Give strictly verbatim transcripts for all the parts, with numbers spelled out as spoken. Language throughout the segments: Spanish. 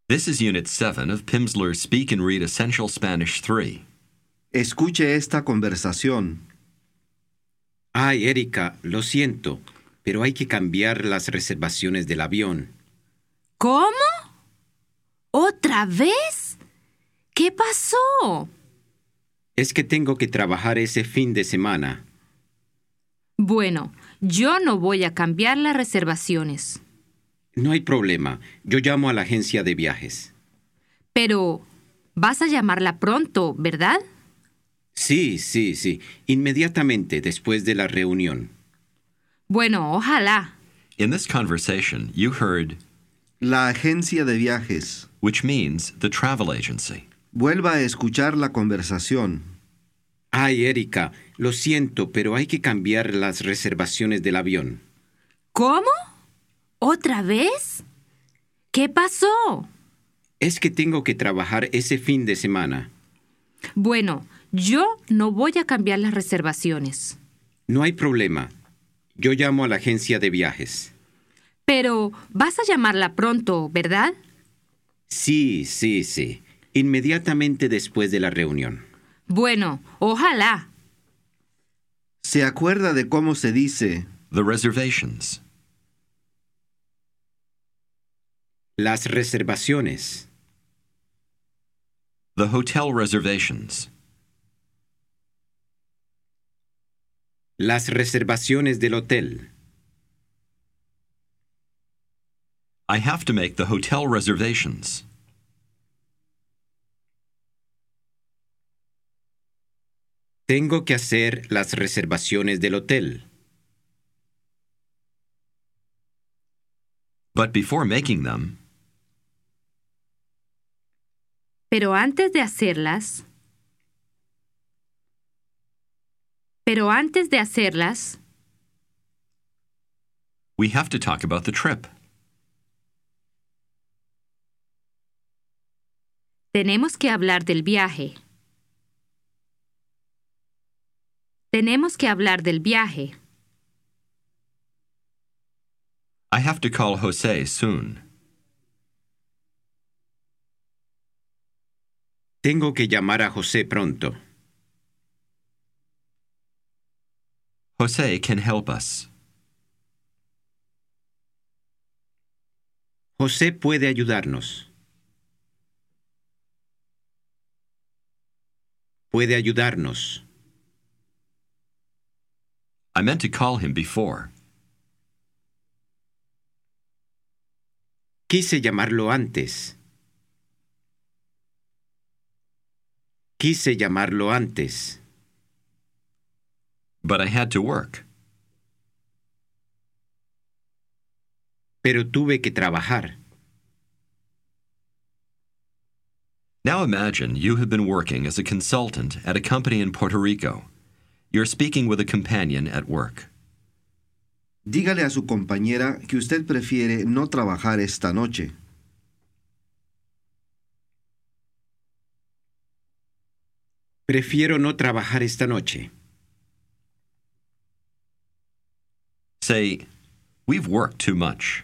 This is Unit seven of Pimsleur's Speak and Read Essential Spanish three. Escuche esta conversación. Ay, Erika, lo siento, pero hay que cambiar las reservaciones del avión. ¿Cómo? ¿Otra vez? ¿Qué pasó? Es que tengo que trabajar ese fin de semana. Bueno, yo no voy a cambiar las reservaciones. No hay problema. Yo llamo a la agencia de viajes. Pero vas a llamarla pronto, ¿verdad? Sí, sí, sí. Inmediatamente después de la reunión. Bueno, ojalá. In this conversation, you heard, La agencia de viajes. which means the travel agency. Vuelva a escuchar la conversación. Ay, Erika, lo siento, pero hay que cambiar las reservaciones del avión. ¿Cómo? ¿Otra vez? ¿Qué pasó? Es que tengo que trabajar ese fin de semana. Bueno, yo no voy a cambiar las reservaciones. No hay problema. Yo llamo a la agencia de viajes. Pero vas a llamarla pronto, ¿verdad? Sí, sí, sí. Inmediatamente después de la reunión. Bueno, ojalá. ¿Se acuerda de cómo se dice The reservations. Las reservaciones. The hotel reservations. Las reservaciones del hotel. I have to make the hotel reservations. Tengo que hacer las reservaciones del hotel. But before making them, Pero antes de hacerlas... Pero antes de hacerlas... we have to talk about the trip. Tenemos que hablar del viaje. Tenemos que hablar del viaje. I have to call Jose soon. Tengo que llamar a José pronto. Jose can help us. José puede ayudarnos. Puede ayudarnos. I meant to call him before. Quise llamarlo antes. Quise llamarlo antes. But I had to work. Pero tuve que trabajar. Now imagine you have been working as a consultant at a company in Puerto Rico. You're speaking with a companion at work. Dígale a su compañera que usted prefiere no trabajar esta noche. Prefiero no trabajar esta noche. Say, we've worked too much.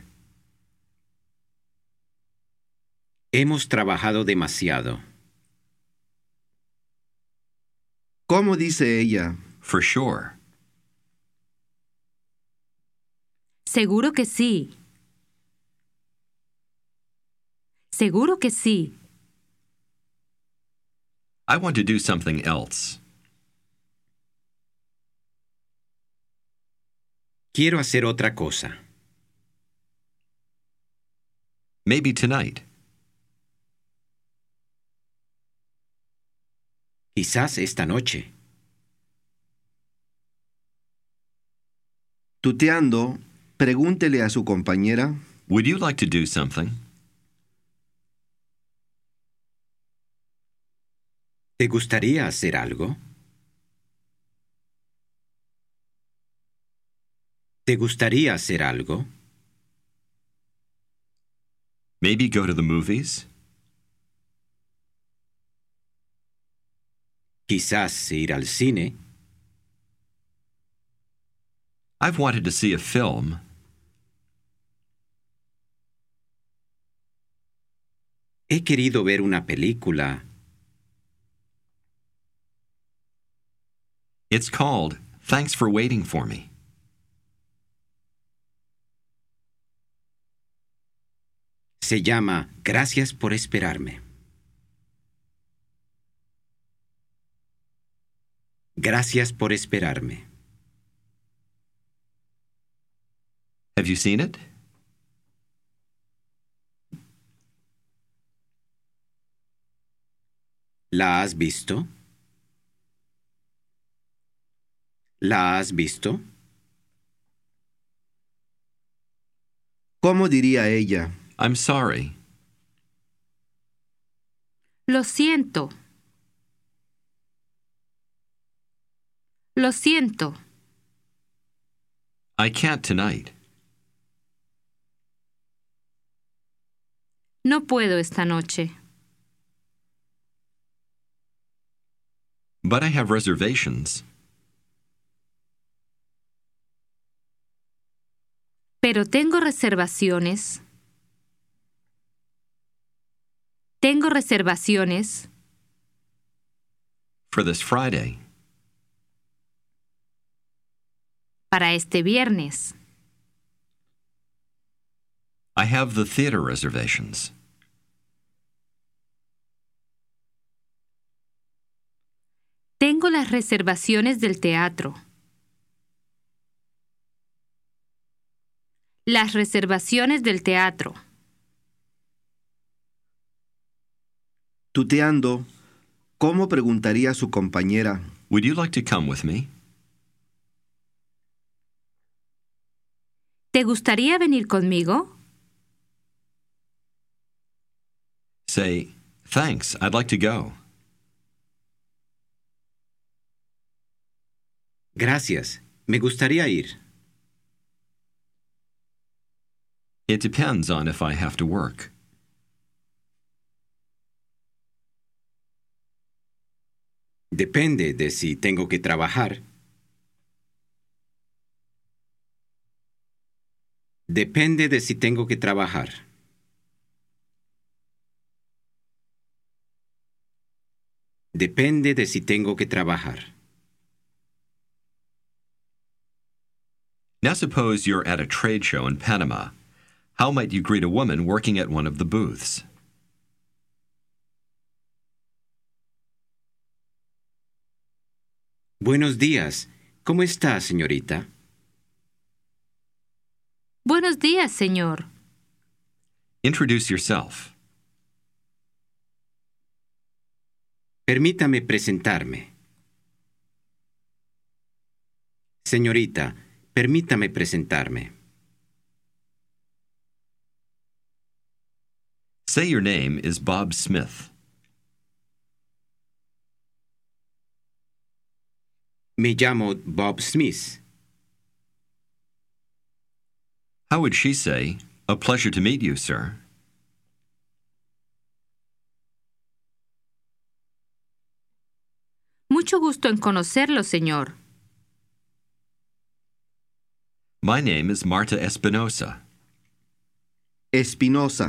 Hemos trabajado demasiado. ¿Cómo dice ella? For sure. Seguro que sí. Seguro que sí. I want to do something else. Quiero hacer otra cosa. Maybe tonight. Quizás esta noche. Tuteando, pregúntele a su compañera. Would you like to do something? ¿Te gustaría hacer algo? ¿Te gustaría hacer algo? Maybe go to the movies? Quizás ir al cine. I've wanted to see a film. He querido ver una película. It's called Thanks for Waiting for Me. Se llama Gracias por esperarme. Gracias por esperarme. Have you seen it? ¿La has visto? ¿La has visto? ¿Cómo diría ella? I'm sorry. Lo siento. Lo siento. I can't tonight. No puedo esta noche. But I have reservations. Pero tengo reservaciones. Tengo reservaciones For this Friday. para este viernes. I have the theater reservations. Tengo las reservaciones del teatro. Las reservaciones del teatro. Tuteando, ¿cómo preguntaría su compañera? Would you like to come with me? ¿Te gustaría venir conmigo? Say, thanks, I'd like to go. Gracias. Me gustaría ir. It depends on if I have to work. Depende de si tengo que trabajar. Depende de si tengo que trabajar. Depende de si tengo que trabajar. Now suppose you're at a trade show in Panama. How might you greet a woman working at one of the booths? Buenos días. ¿Cómo está, señorita? Buenos días, señor. Introduce yourself. Permítame presentarme. Señorita, permítame presentarme. Say your name is Bob Smith. Me llamo Bob Smith. How would she say, a pleasure to meet you, sir? Mucho gusto en conocerlo, señor. My name is Marta Espinosa. Espinosa.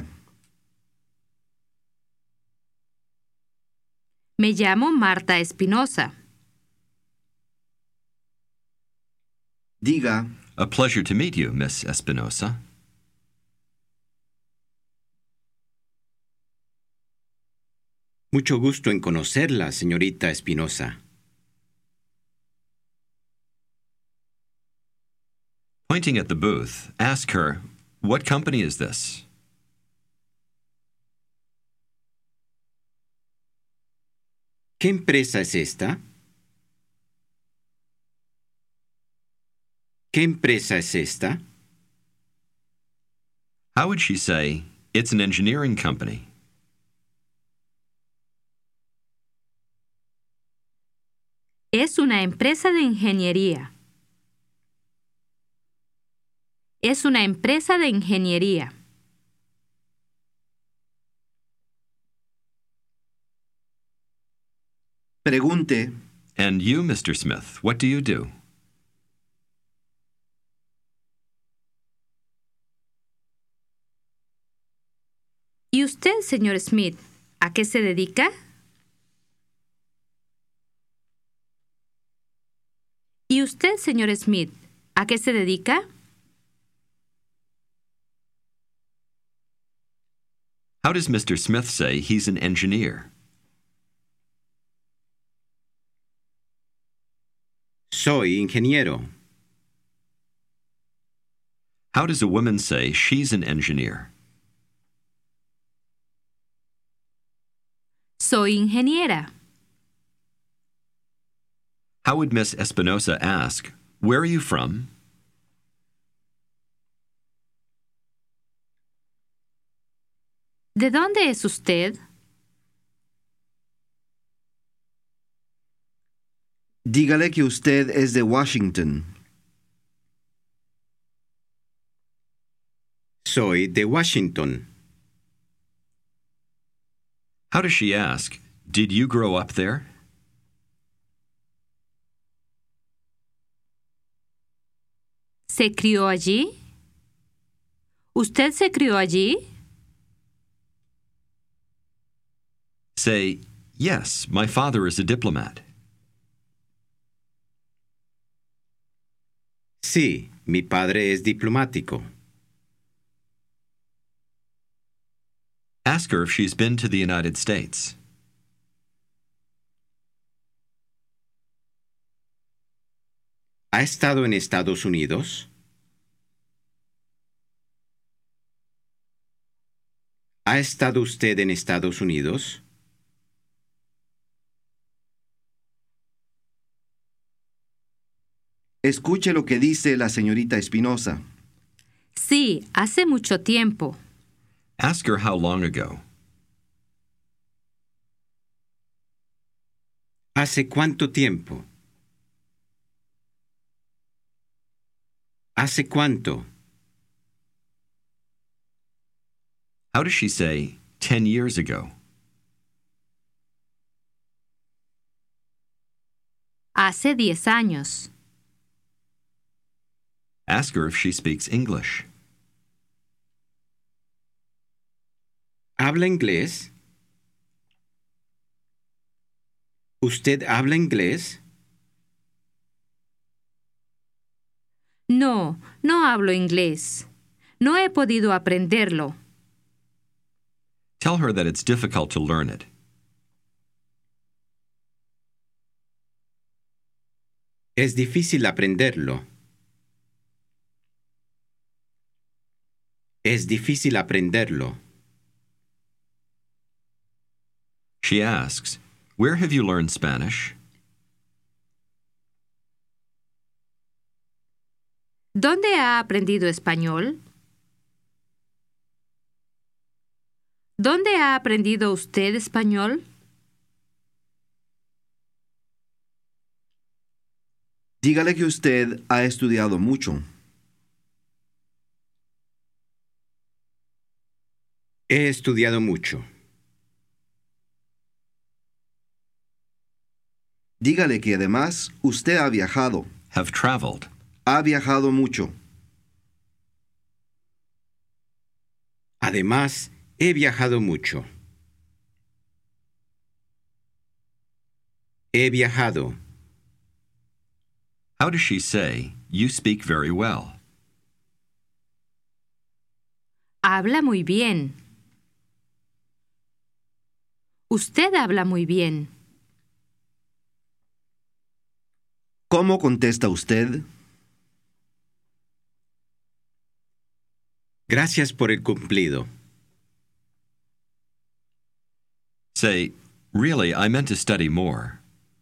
Me llamo Marta Espinosa. Diga, A pleasure to meet you, Miss Espinosa. Mucho gusto en conocerla, señorita Espinosa. Pointing at the booth, ask her, what company is this? ¿Qué empresa es esta? ¿Qué empresa es esta? How would she say, it's an engineering company? Es una empresa de ingeniería. Es una empresa de ingeniería. pregunte, And you, Mister Smith, what do you do? ¿Y usted usted, señor Smith, a qué se dedica? ¿Y usted, señor Smith, a qué se dedica? How does Mister Smith say he's an engineer? Soy ingeniero. How does a woman say she's an engineer? Soy ingeniera. How would Miss Espinosa ask, "Where are you from?" ¿De dónde es usted? Dígale que usted es de Washington. Soy de Washington. How does she ask, "Did you grow up there?" ¿Se crió allí? ¿Usted se crió allí? Say, "Yes, my father is a diplomat." Sí, mi padre es diplomático. Ask her if she's been to the United States. ¿Ha estado en Estados Unidos? ¿Ha estado usted en Estados Unidos? Escuche lo que dice la señorita Espinosa. Sí, hace mucho tiempo. Ask her how long ago. ¿Hace cuánto tiempo? ¿Hace cuánto? How does she say, ten years ago? Hace diez años. Ask her if she speaks English. ¿Habla inglés? ¿Usted habla inglés? No, no hablo inglés. No he podido aprenderlo. Tell her that it's difficult to learn it. Es difícil aprenderlo. Es difícil aprenderlo. She asks, "Where have you learned Spanish?" ¿Dónde ha aprendido español? ¿Dónde ha aprendido usted español? Dígale que usted ha estudiado mucho. He estudiado mucho. Dígale que además usted ha viajado. Have traveled. Ha viajado mucho. Además, he viajado mucho. He viajado. How does she say, "You speak very well"? Habla muy bien. Usted habla muy bien. ¿Cómo contesta usted? Gracias por el cumplido. Say, "Really, I meant to study more."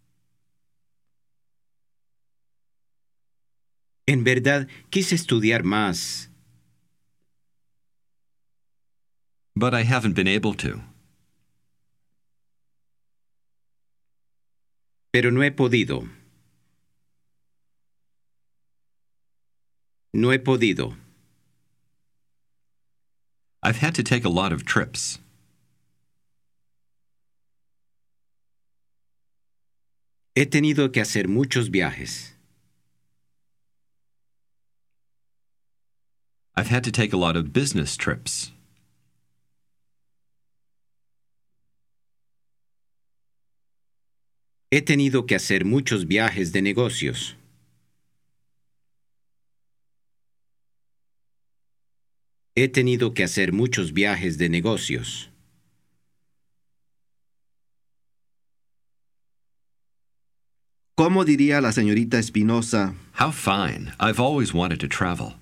En verdad, quise estudiar más, But I haven't been able to. pero no he podido. No he podido. I've had to take a lot of trips. He tenido que hacer muchos viajes. I've had to take a lot of business trips. He tenido que hacer muchos viajes de negocios. He tenido que hacer muchos viajes de negocios. ¿Cómo diría la señorita Espinosa? How fine. I've always wanted to travel.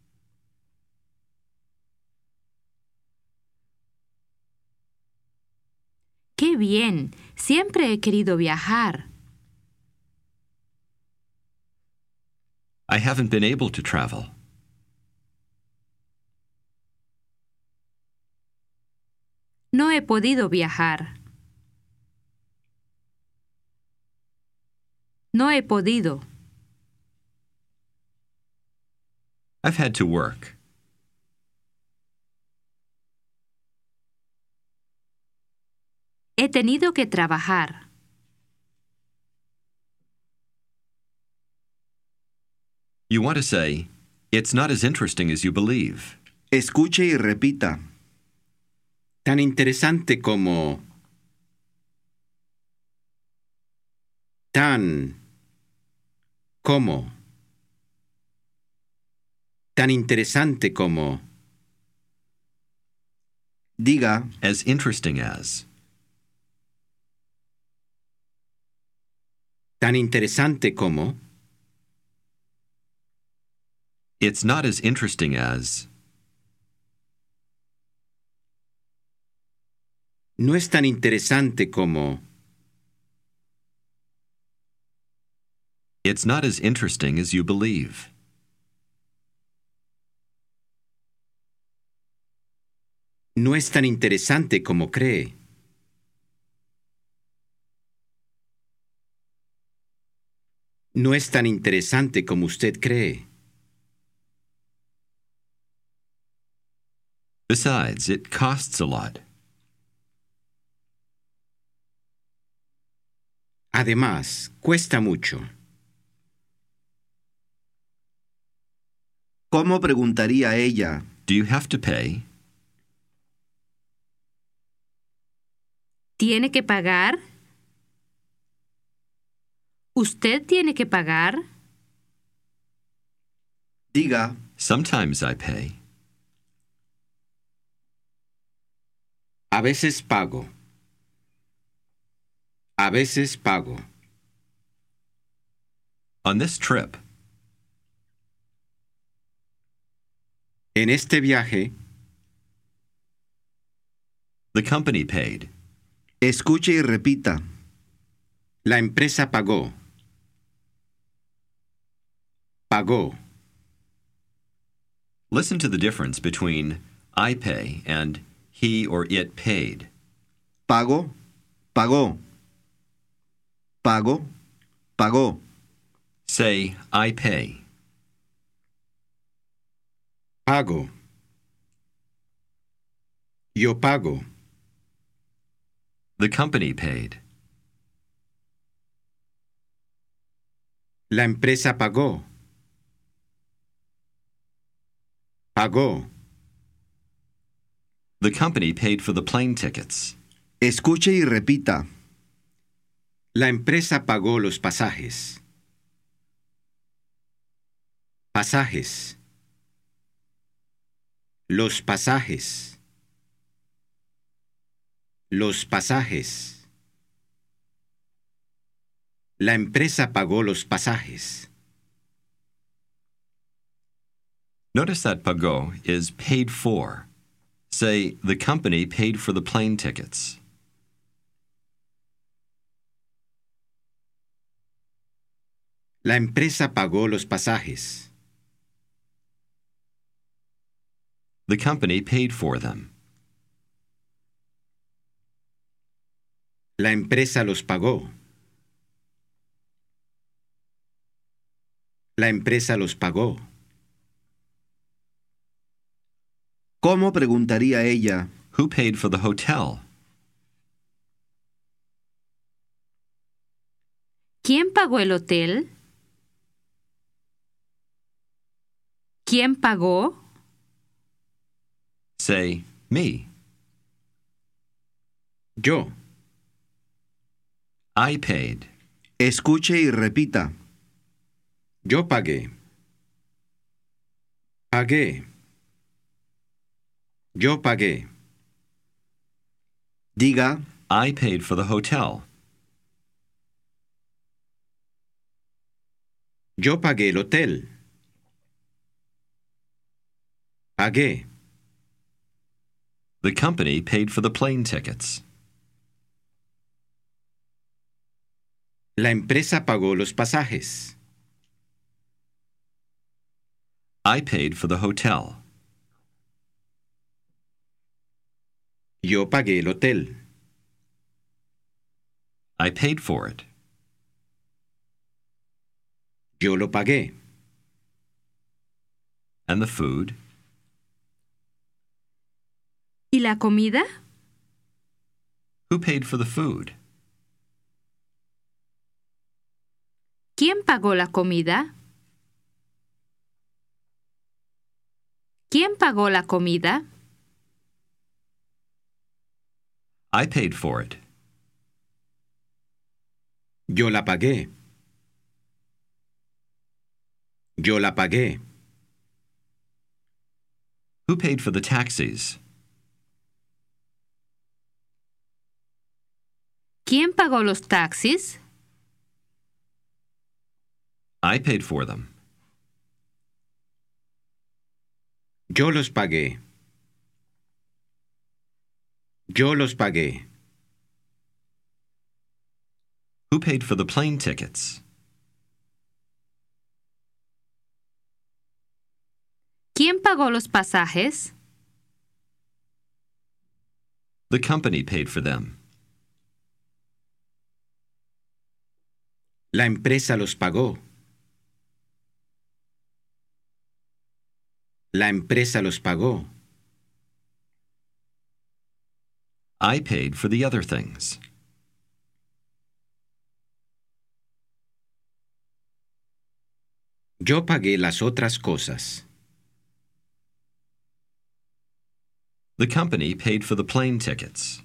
¡Qué bien! Siempre he querido viajar. I haven't been able to travel. No he podido viajar. No he podido. I've had to work. He tenido que trabajar. You want to say, it's not as interesting as you believe. Escuche y repita. Tan interesante como... Tan... Como... Tan interesante como... Diga, As interesting as. Tan interesante como... It's not as interesting as. No es tan interesante como... It's not as interesting as you believe. No es tan interesante como cree. No es tan interesante como usted cree. Besides, it costs a lot. Además, cuesta mucho. ¿cómo preguntaría ella? Do you have to pay? ¿Tiene que pagar? ¿Usted tiene que pagar? Diga, Sometimes I pay. A veces pago. A veces pago. On this trip, En este viaje, the company paid. escuche y repita. la empresa pagó. Pagó. Listen to the difference between I pay and he or it paid. Pago, pagó. Pago, pagó. Say, I pay. Pago. Yo pago. The company paid. La empresa pagó. Pagó. The company paid for the plane tickets. Escuche y repita. La empresa pagó los pasajes. Pasajes. Los pasajes. Los pasajes. La empresa pagó los pasajes. Notice that pagó is paid for. Say, the company paid for the plane tickets. La empresa pagó los pasajes. The company paid for them. La empresa los pagó. La empresa los pagó. ¿Cómo preguntaría ella? Who paid for the hotel? ¿Quién pagó el hotel? ¿Quién pagó? Say, me. Yo. I paid. Escuche y repita. Yo pagué. Pagué. Yo pagué. Diga, I paid for the hotel. Yo pagué el hotel. Pagué. The company paid for the plane tickets. La empresa pagó los pasajes. I paid for the hotel. Yo pagué el hotel. I paid for it. Yo lo pagué. And the food? ¿Y la comida? Who paid for the food? ¿Quién pagó la comida? ¿Quién pagó la comida? I paid for it. Yo la pagué. Yo la pagué. Who paid for the taxis? ¿Quién pagó los taxis? I paid for them. Yo los pagué. Yo los pagué. Who paid for the plane tickets? ¿Quién pagó los pasajes? The company paid for them. La empresa los pagó. La empresa los pagó. I paid for the other things. Yo pagué las otras cosas. The company paid for the plane tickets.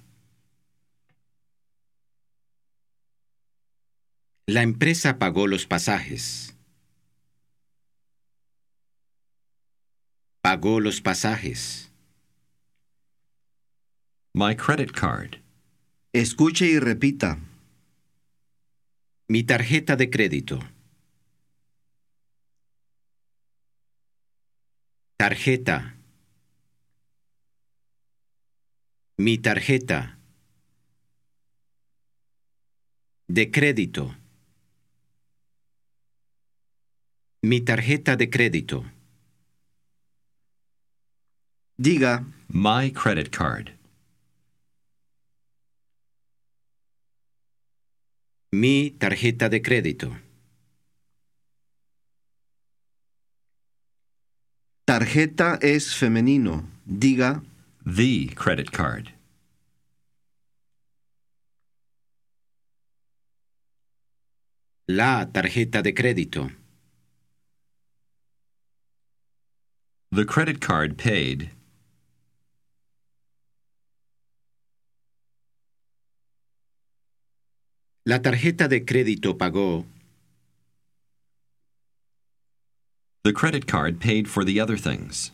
La empresa pagó los pasajes. Pagó los pasajes. My credit card. escuche y repita. Mi tarjeta de crédito. Tarjeta. Mi tarjeta. De crédito. Mi tarjeta de crédito. Diga, My credit card. Mi tarjeta de crédito. tarjeta es femenino. Diga, The credit card. La tarjeta de crédito. The credit card paid. La tarjeta de crédito pagó. The credit card paid for the other things.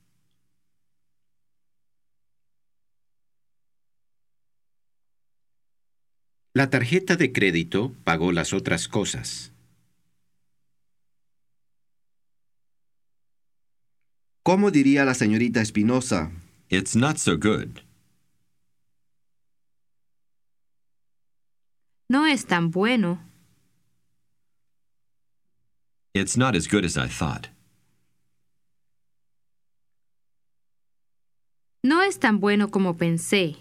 La tarjeta de crédito pagó las otras cosas. ¿cómo diría la señorita Espinosa? It's not so good. No es tan bueno. It's not as good as I thought. No es tan bueno como pensé.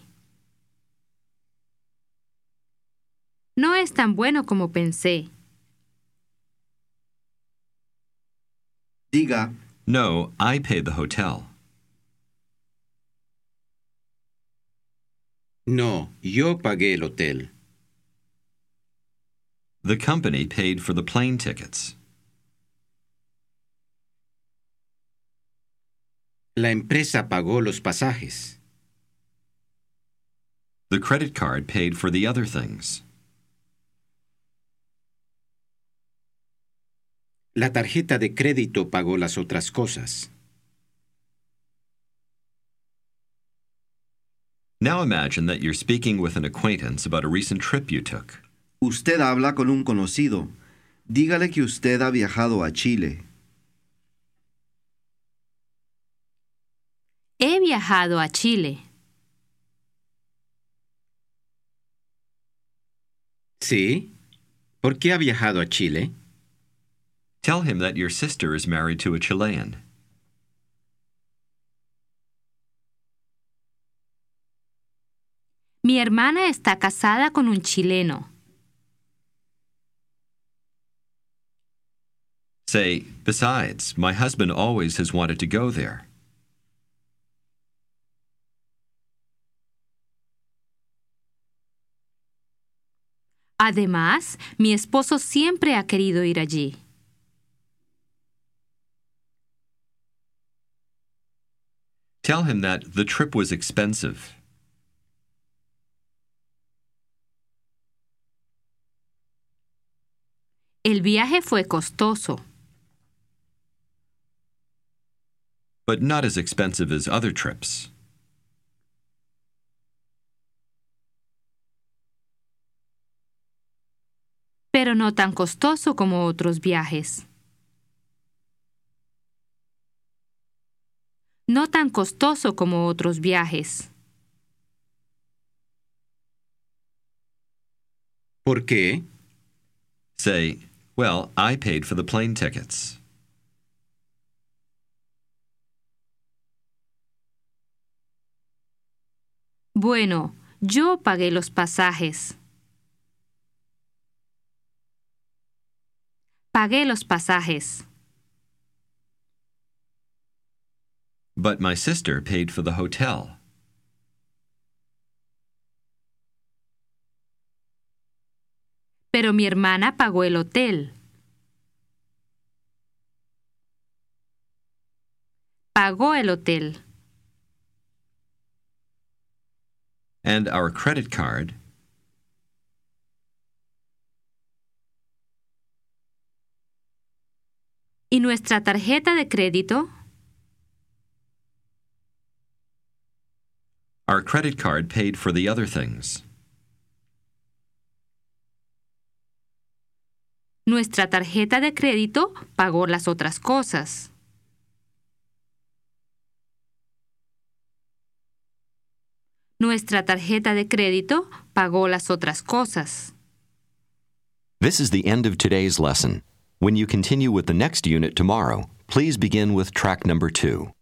No es tan bueno como pensé. Diga, No, I paid the hotel. No, yo pagué el hotel. The company paid for the plane tickets. La empresa pagó los pasajes. The credit card paid for the other things. La tarjeta de crédito pagó las otras cosas. Now imagine that you're speaking with an acquaintance about a recent trip you took. Usted habla con un conocido. Dígale que usted ha viajado a Chile. He viajado a Chile. ¿Sí? ¿Por qué ha viajado a Chile? Tell him that your sister is married to a Chilean. Mi hermana está casada con un chileno. Say, besides, my husband always has wanted to go there. Además, mi esposo siempre ha querido ir allí. Tell him that the trip was expensive. El viaje fue costoso. But not as expensive as other trips. Pero no tan costoso como otros viajes. No tan costoso como otros viajes. ¿Por qué? Say, well, I paid for the plane tickets. Bueno, yo pagué los pasajes. Pagué los pasajes. But my sister paid for the hotel. Pero mi hermana pagó el hotel. Pagó el hotel. And our credit card. ¿Y nuestra tarjeta de crédito? Our credit card paid for the other things. Nuestra tarjeta de crédito pagó las otras cosas. Nuestra tarjeta de crédito pagó las otras cosas. This is the end of today's lesson. When you continue with the next unit tomorrow, please begin with track number two.